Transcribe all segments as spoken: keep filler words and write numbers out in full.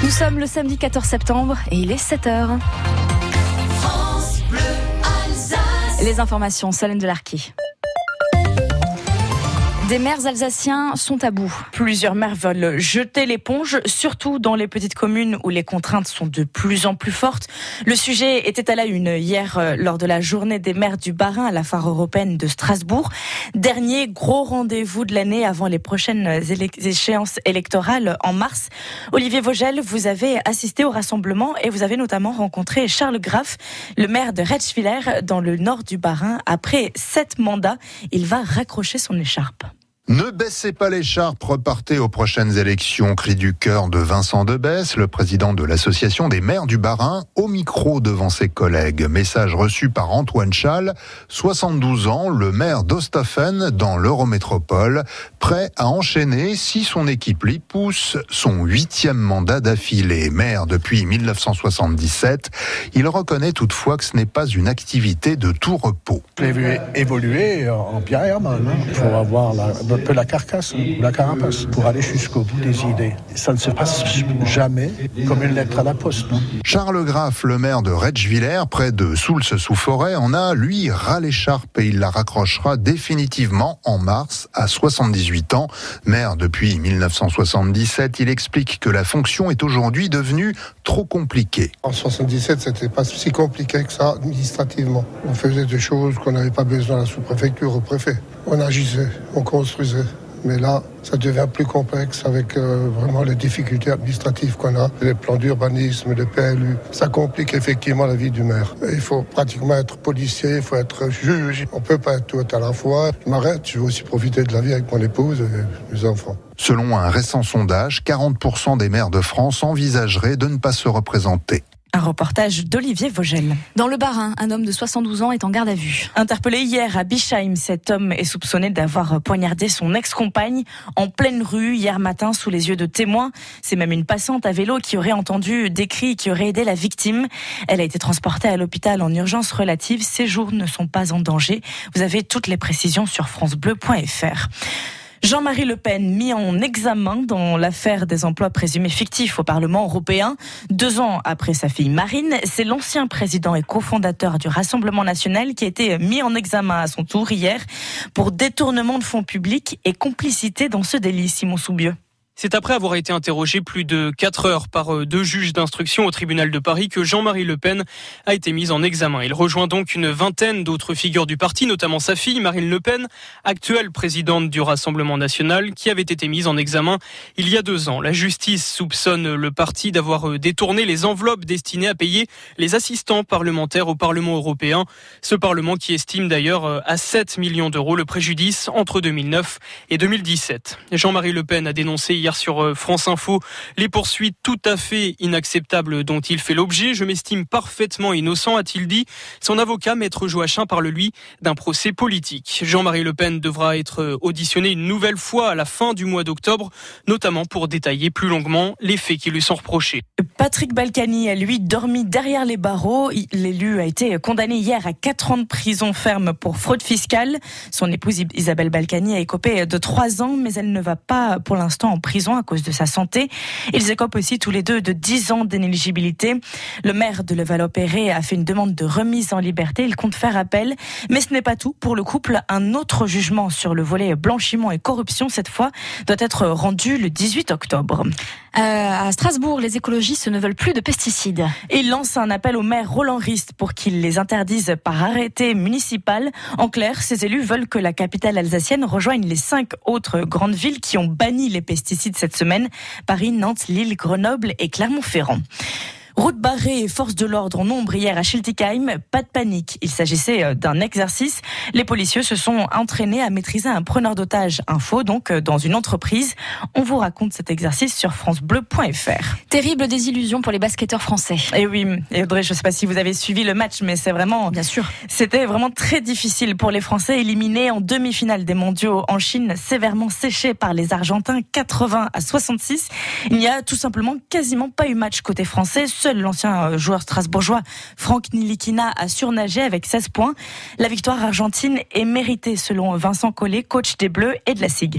Nous sommes le samedi quatorze septembre et il est sept heures. France Bleu Alsace. Les informations, Solène Delarquet. Des maires alsaciens sont à bout. Plusieurs maires veulent jeter l'éponge, surtout dans les petites communes où les contraintes sont de plus en plus fortes. Le sujet était à la une hier lors de la journée des maires du Bas-Rhin à la foire européenne de Strasbourg. Dernier gros rendez-vous de l'année avant les prochaines échéances électorales en mars. Olivier Vogel, vous avez assisté au rassemblement et vous avez notamment rencontré Charles Graff, le maire de Retschwiller dans le nord du Bas-Rhin. Après sept mandats, il va raccrocher son écharpe. Ne baissez pas l'écharpe, repartez aux prochaines élections. Cri du cœur de Vincent Debesse, le président de l'association des maires du Bas-Rhin, au micro devant ses collègues. Message reçu par Antoine Schall, soixante-douze ans, le maire d'Ostafen dans l'Eurométropole, prêt à enchaîner si son équipe l'y pousse son huitième mandat d'affilée. Maire depuis mille neuf cent soixante-dix-sept, il reconnaît toutefois que ce n'est pas une activité de tout repos. Je l'ai vu évoluer en Pierre Hermann, hein, pour avoir la un peu la carcasse, hein, la carapace, pour aller jusqu'au bout des idées. Ça ne se passe jamais comme une lettre à la poste. Non. Charles Graff, le maire de Retschwiller, près de Soultz-sous-Forêt, en a, lui, ras l'écharpe et il la raccrochera définitivement en mars à soixante-dix-huit ans. Maire depuis mille neuf cent soixante-dix-sept, il explique que la fonction est aujourd'hui devenue trop compliquée. En soixante-dix-sept, c'était pas si compliqué que ça administrativement. On faisait des choses qu'on n'avait pas besoin à la sous-préfecture, au préfet. On agissait, on construisait. Mais là, ça devient plus complexe avec euh, vraiment les difficultés administratives qu'on a. Les plans d'urbanisme, les P L U, ça complique effectivement la vie du maire. Et il faut pratiquement être policier, il faut être juge. On peut pas être tout à la fois. Je m'arrête, je veux aussi profiter de la vie avec mon épouse et mes enfants. Selon un récent sondage, quarante pour cent des maires de France envisageraient de ne pas se représenter. Un reportage d'Olivier Vogel. Dans le Bas-Rhin, un homme de soixante-douze ans est en garde à vue. Interpellé hier à Bischheim, cet homme est soupçonné d'avoir poignardé son ex-compagne en pleine rue hier matin sous les yeux de témoins. C'est même une passante à vélo qui aurait entendu des cris et qui aurait aidé la victime. Elle a été transportée à l'hôpital en urgence relative. Ses jours ne sont pas en danger. Vous avez toutes les précisions sur francebleu point f r. Jean-Marie Le Pen, mis en examen dans l'affaire des emplois présumés fictifs au Parlement européen. Deux ans après sa fille Marine, c'est l'ancien président et cofondateur du Rassemblement national qui a été mis en examen à son tour hier pour détournement de fonds publics et complicité dans ce délit, Simon Soubieux. C'est après avoir été interrogé plus de quatre heures par deux juges d'instruction au tribunal de Paris que Jean-Marie Le Pen a été mis en examen. Il rejoint donc une vingtaine d'autres figures du parti, notamment sa fille Marine Le Pen, actuelle présidente du Rassemblement national, qui avait été mise en examen il y a deux ans. La justice soupçonne le parti d'avoir détourné les enveloppes destinées à payer les assistants parlementaires au Parlement européen. Ce Parlement qui estime d'ailleurs à sept millions d'euros le préjudice entre deux mille neuf et deux mille dix-sept. Jean-Marie Le Pen a dénoncé hier sur France Info les poursuites tout à fait inacceptables dont il fait l'objet. Je m'estime parfaitement innocent, a-t-il dit. Son avocat, Maître Joachim, parle lui d'un procès politique. Jean-Marie Le Pen devra être auditionné une nouvelle fois à la fin du mois d'octobre, notamment pour détailler plus longuement les faits qui lui sont reprochés. Patrick Balkany a lui dormi derrière les barreaux. L'élu a été condamné hier à quatre ans de prison ferme pour fraude fiscale. Son épouse Isabelle Balkany a écopé de trois ans, mais elle ne va pas pour l'instant en prison à cause de sa santé. Ils écopent aussi tous les deux de dix ans d'inéligibilité. Le maire de Levallois-Perret a fait une demande de remise en liberté. Il compte faire appel. Mais ce n'est pas tout. Pour le couple, un autre jugement sur le volet blanchiment et corruption, cette fois, doit être rendu le dix-huit octobre. Euh, à Strasbourg, les écologistes ne veulent plus de pesticides. Et il lance un appel au maire Roland Rist pour qu'il les interdise par arrêté municipal. En clair, ces élus veulent que la capitale alsacienne rejoigne les cinq autres grandes villes qui ont banni les pesticides cette semaine. Paris, Nantes, Lille, Grenoble et Clermont-Ferrand. Route barrée et forces de l'ordre en nombre hier à Schiltigheim, pas de panique. Il s'agissait d'un exercice. Les policiers se sont entraînés à maîtriser un preneur d'otages, un faux donc, dans une entreprise. On vous raconte cet exercice sur francebleu point f r. Terrible désillusion pour les basketteurs français. Et oui, et Audrey, je ne sais pas si vous avez suivi le match, mais c'est vraiment... Bien sûr. C'était vraiment très difficile pour les Français, éliminés en demi-finale des mondiaux en Chine, sévèrement séchés par les Argentins, quatre-vingts à soixante-six. Il n'y a tout simplement quasiment pas eu match côté français. Seul l'ancien joueur strasbourgeois Franck Nilikina a surnagé avec seize points. La victoire argentine est méritée selon Vincent Collet, coach des Bleus et de la S I G.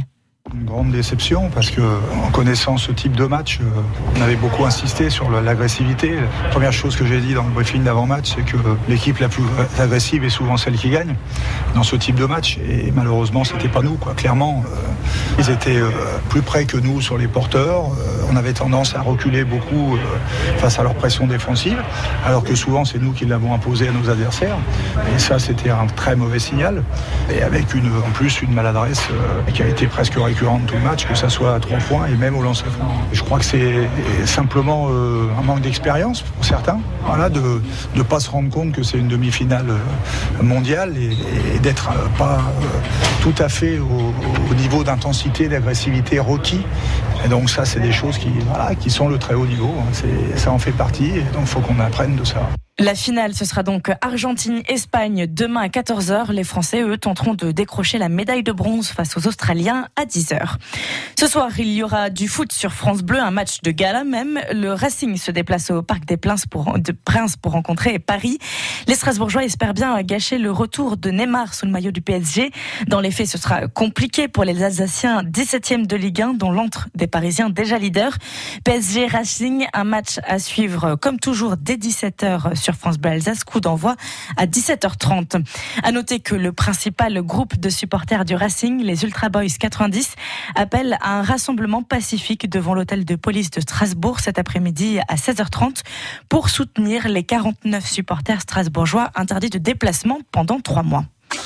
Une grande déception parce que, en connaissant ce type de match, on avait beaucoup insisté sur l'agressivité. La première chose que j'ai dit dans le briefing d'avant-match, c'est que l'équipe la plus agressive est souvent celle qui gagne dans ce type de match. Et malheureusement, c'était pas nous, quoi. Clairement, euh, ils étaient euh, plus près que nous sur les porteurs. Euh, on avait tendance à reculer beaucoup euh, face à leur pression défensive, alors que souvent c'est nous qui l'avons imposé à nos adversaires. Et ça, c'était un très mauvais signal. Et avec une, en plus une maladresse euh, qui a été presque récurrente tout le match, que ça soit à trois points et même au lancer franc. Je crois que c'est simplement euh, un manque d'expérience pour certains, voilà, de ne pas se rendre compte que c'est une demi-finale mondiale et, et d'être euh, pas euh, tout à fait au, au niveau d'intensité, d'agressivité requis. Et donc ça, c'est des choses qui, voilà, qui sont le très haut niveau. C'est, ça en fait partie et donc il faut qu'on apprenne de ça. La finale, ce sera donc Argentine-Espagne demain à quatorze heures. Les Français, eux, tenteront de décrocher la médaille de bronze face aux Australiens à dix heures. Ce soir, il y aura du foot sur France Bleu, un match de gala même. Le Racing se déplace au Parc des Princes pour, de Princes pour rencontrer Paris. Les Strasbourgeois espèrent bien gâcher le retour de Neymar sous le maillot du P S G. Dans les faits, ce sera compliqué pour les Alsaciens, dix-septième de Ligue un, dont l'antre des Parisiens déjà leader. P S G Racing, un match à suivre comme toujours dès dix-sept heures sur France Bleu Alsace, coup d'envoi à dix-sept heures trente. À noter que le principal groupe de supporters du Racing, les Ultra Boys quatre-vingt-dix, appelle à un rassemblement pacifique devant l'hôtel de police de Strasbourg cet après-midi à seize heures trente pour soutenir les quarante-neuf supporters strasbourgeois interdits de déplacement pendant trois mois.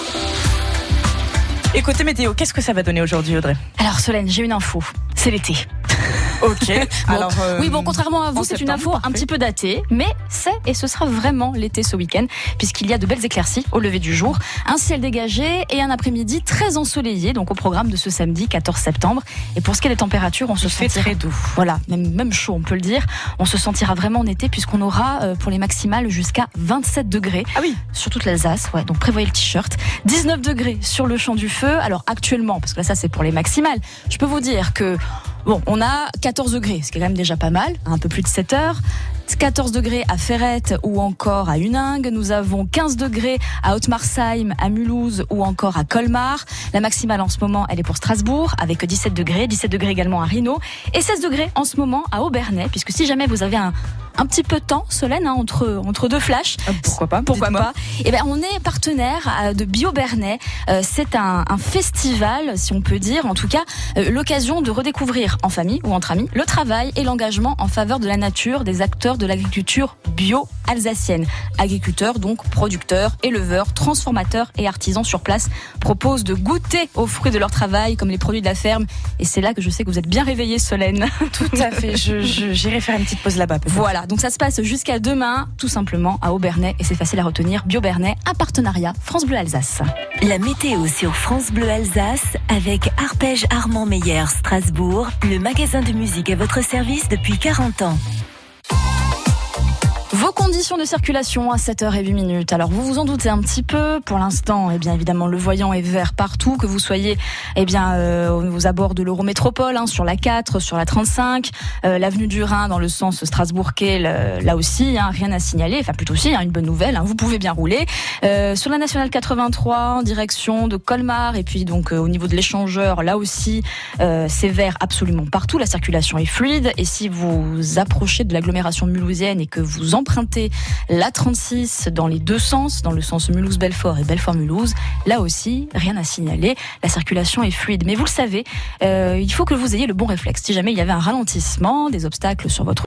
Et côté météo, qu'est-ce que ça va donner aujourd'hui, Audrey ? Alors Solène, j'ai une info, c'est l'été. Ok. Bon, Alors, euh, oui, bon, contrairement à vous, c'est une info parfait. un petit peu datée, mais c'est et ce sera vraiment l'été ce week-end, puisqu'il y a de belles éclaircies au lever du jour, un ciel dégagé et un après-midi très ensoleillé, donc au programme de ce samedi quatorze septembre. Et pour ce qui est des températures, on se fait sentira très doux. Voilà, même, même chaud, on peut le dire. On se sentira vraiment en été, puisqu'on aura euh, pour les maximales jusqu'à vingt-sept degrés. Ah oui. Sur toute l'Alsace, ouais, donc prévoyez le t-shirt. dix-neuf degrés sur le champ du feu. Alors actuellement, parce que là ça c'est pour les maximales, je peux vous dire que bon, on a quatorze degrés, ce qui est quand même déjà pas mal, un peu plus de sept heures. quatorze degrés à Ferrette ou encore à Huningue. Nous avons quinze degrés à Haute-Marsheim, à Mulhouse ou encore à Colmar. La maximale en ce moment, elle est pour Strasbourg avec dix-sept degrés. dix-sept degrés également à Rhino. Et seize degrés en ce moment à Obernai, puisque si jamais vous avez un, un petit peu de temps, Solène, hein, entre, entre deux flashs. Euh, pourquoi pas Pourquoi Dites-moi. pas Eh ben, on est partenaire de BioBernay. Euh, c'est un, un festival, si on peut dire, en tout cas, euh, l'occasion de redécouvrir en famille ou entre amis le travail et l'engagement en faveur de la nature des acteurs de l'agriculture bio alsacienne. Agriculteurs, donc producteurs, éleveurs, transformateurs et artisans sur place proposent de goûter aux fruits de leur travail comme les produits de la ferme. Et c'est là que je sais que vous êtes bien réveillée, Solène. Tout à fait, je, je, j'irai faire une petite pause là-bas. Peut-être. Voilà, donc ça se passe jusqu'à demain, tout simplement à Obernai, et c'est facile à retenir, BioBernay, un partenariat France Bleu Alsace. La météo sur France Bleu Alsace avec Arpège Armand Meyer Strasbourg, le magasin de musique à votre service depuis quarante ans. Vos conditions de circulation à sept heures huit minutes. Alors vous vous en doutez un petit peu. Pour l'instant, eh bien évidemment le voyant est vert partout, que vous soyez eh bien euh, aux abords de l'Eurométropole, hein, sur la quatre, sur la trente-cinq, euh, l'avenue du Rhin dans le sens Strasbourg-Quai, là aussi, hein, rien à signaler. Enfin plutôt si, hein, une bonne nouvelle. Hein, vous pouvez bien rouler euh, sur la nationale quatre-vingt-trois en direction de Colmar et puis donc euh, au niveau de l'échangeur, là aussi euh, c'est vert absolument partout. La circulation est fluide et si vous approchez de l'agglomération mulhousienne et que vous en emprunter la trente-six dans les deux sens, dans le sens Mulhouse-Belfort et Belfort-Mulhouse. Là aussi, rien à signaler. La circulation est fluide. Mais vous le savez, euh, il faut que vous ayez le bon réflexe. Si jamais il y avait un ralentissement, des obstacles sur votre